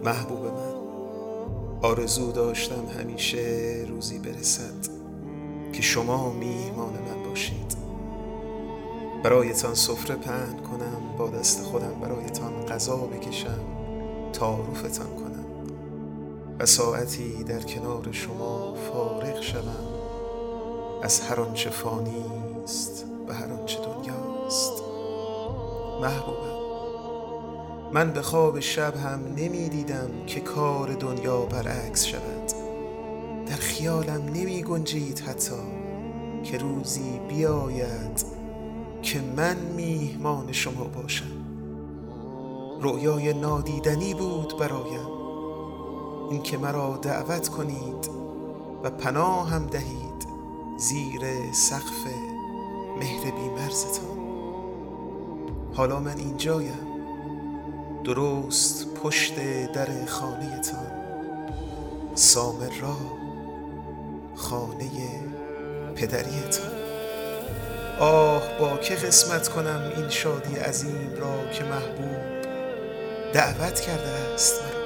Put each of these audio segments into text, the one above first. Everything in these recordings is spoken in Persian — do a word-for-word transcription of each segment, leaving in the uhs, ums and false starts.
محبوب من، آرزو داشتم همیشه روزی برسد که شما میهمان من باشید. برایتان سفره پهن کنم، با دست خودم برایتان غذا بکشم، تعارفتان کنم و ساعتی در کنار شما فارغ شوم از هر آنچه فانی است و هر آنچه دنیاست. محبوبم، من به خواب شب هم نمی دیدم که کار دنیا برعکس شود. در خیالم نمی گنجید حتی که روزی بیاید که من میهمان شما باشم. رؤیای نادیدنی بود برایم این که مرا دعوت کنید و پناهم دهید زیر سقف مهر بی‌مرزتان. حالا من اینجایم، درست پشت در خانه تان، سامرا، خانه پدریتان. آه با که قسمت کنم این شادی عظیم را که محبوب دعوت کرده است مرا.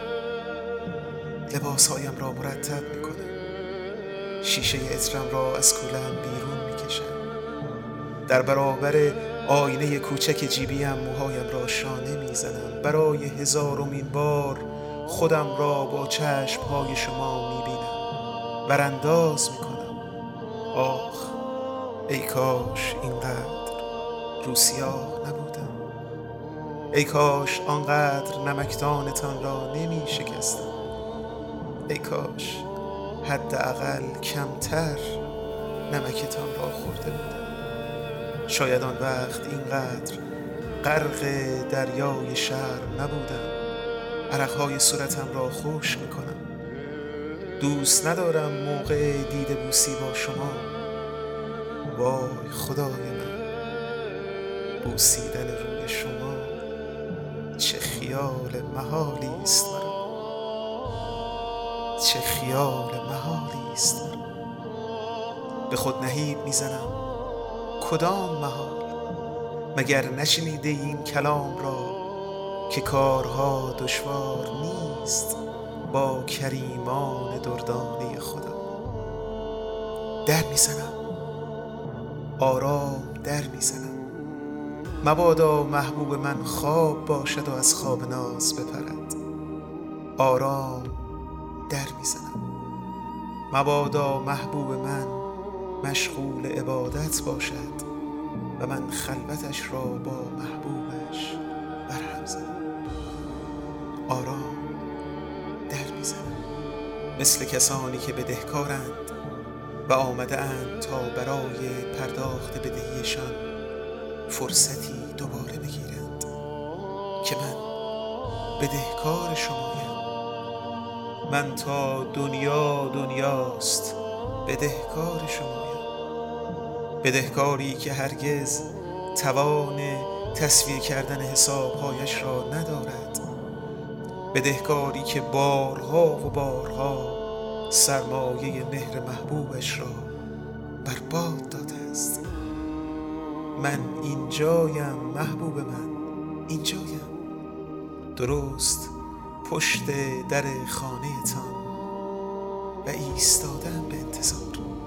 لباسهایم را مرتب می کنم، شیشه عطرم را از کوله‌ام بیرون می کشم، در برابر آینه کوچک جیبیم موهایم را شانه می زنم. برای هزارمین بار خودم را با چشمهای شما می بینم، ورانداز می کنم. آخ ای کاش اینقدر روسیاه نبودم، ای کاش آنقدر نمکدانتان را نمی شکستم، ای کاش حداقل کمتر نمکتان را خورده بودم. شاید آن وقت اینقدر غرق دریای شرم نبودم. عرقهای صورتم را خشک می کنم. دوست ندارم موقع دیده بوسی با شما. وای خدای من، بوسیدن روی شما چه خیال محالی است مرا، چه خیال محالی است مرا. به خود نهیب میزنم کدام محال؟ مگر نشنیده این کلام را که کارها دشوار نیست با کریمان دردانه خدا. در میزنم، آرام در میزنم، مبادا محبوب من خواب باشد و از خواب ناز بپرد. آرام در میزنم، مبادا محبوب من مشغول عبادت باشد و من خلوتش را با محبوبش برهم زنم. آرام در میزنم، مثل کسانی که بدهکارند و آمده اند تا برای پرداخت بدهیشان فرصتی دوباره بگیرند که من بدهکار شمایم. من تا دنیا دنیاست بدهکار شمایم، بدهکاری که هرگز توان تسویه کردن حسابهایش را ندارد، بدهکاری که بارها و بارها سرمایه مهر محبوبش را برباد داده است. من اینجایم محبوب من، اینجایم، درست پشت در خانه تان و ایستادم به انتظار،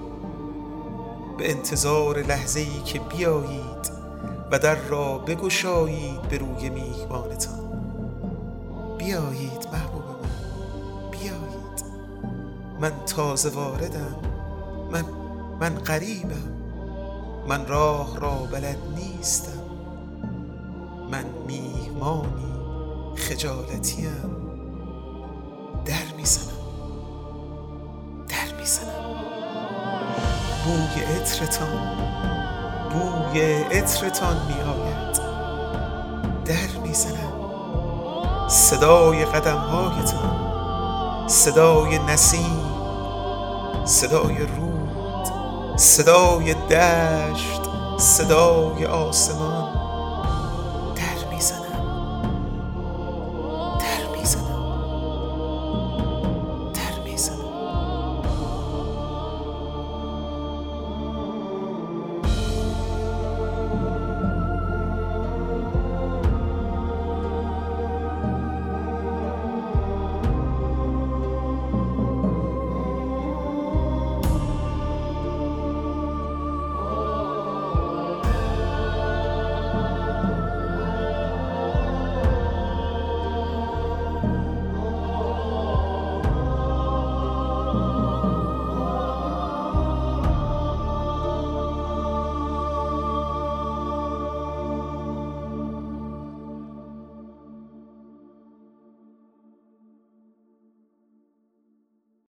به انتظار لحظه‌ای که بیایید و در را بگشایید به روی میهمانتان. بیایید محبوب من، بیایید. من تازه واردم، من من غریبم، من راه را بلد نیستم، من میهمانی خجالتیم. در میزنم، در میزنم، بوی عطرتان، بوی عطرتان می آید. در میزنم، صدای قدمهایتان، صدای نسیم، صدای رود، صدای دشت، صدای آسمان،